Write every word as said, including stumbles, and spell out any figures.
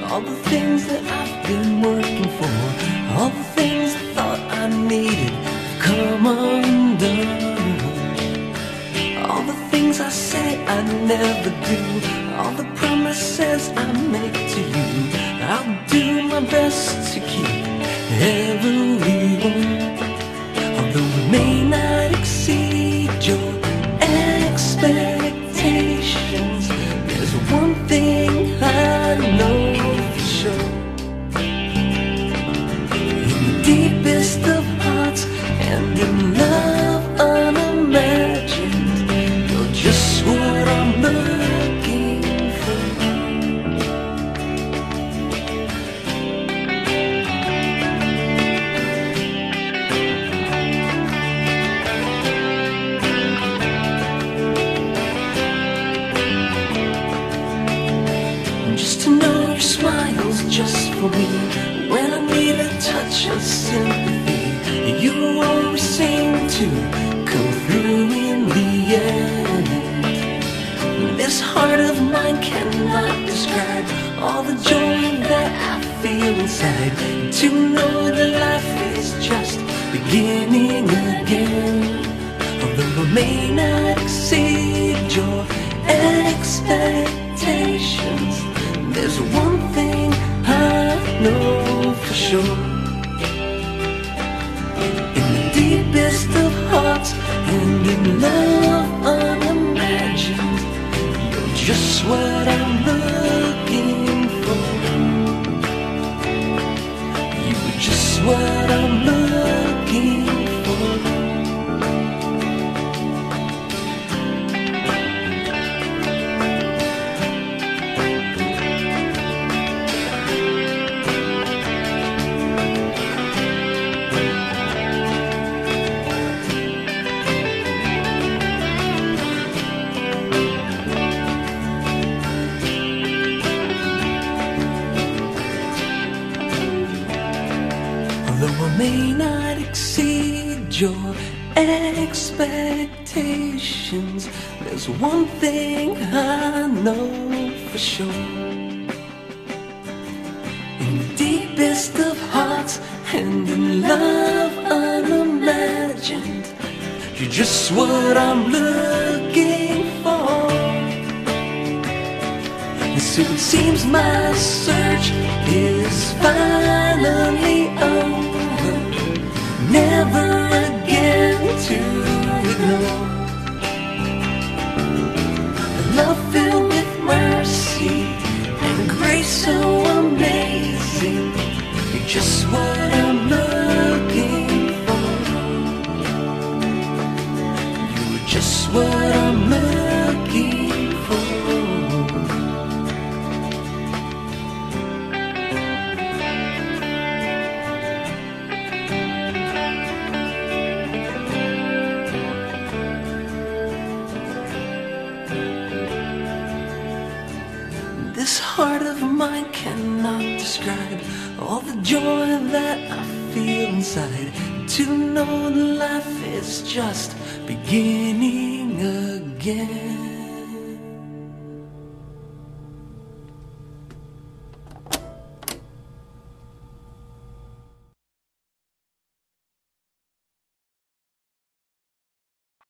all the things that I've been working for, all the things I thought I needed have come undone. All the things I say I'd never do, all the promises I make to you, I'll do my best to keep every one. Although we may not exceed your expectations, there's one thing I know for sure. In the deepest of hearts and in love unimagined, you're just what I'm looking for. Just to know your smile's just for me, when I need a touch of sympathy, you always seem to come through in the end. This heart of mine cannot describe all the joy that I feel inside, to know that life is just beginning again. Although I may not exceed your expectations, there's one thing I know for sure. In the deepest of hearts and in love unimagined, you're just what I'm looking for. You're just what I'm looking for. Although I may not exceed your expectations, there's one thing I know for sure. In the deepest of hearts and in love unimagined, you're just what I'm looking for. And so it seems my search is finally over, never again to ignore. A love filled with mercy and grace so amazing, you're just what I'm looking for. You're just what I'm looking for. This heart of mine cannot describe all the joy that I feel inside, to know that life is just beginning again.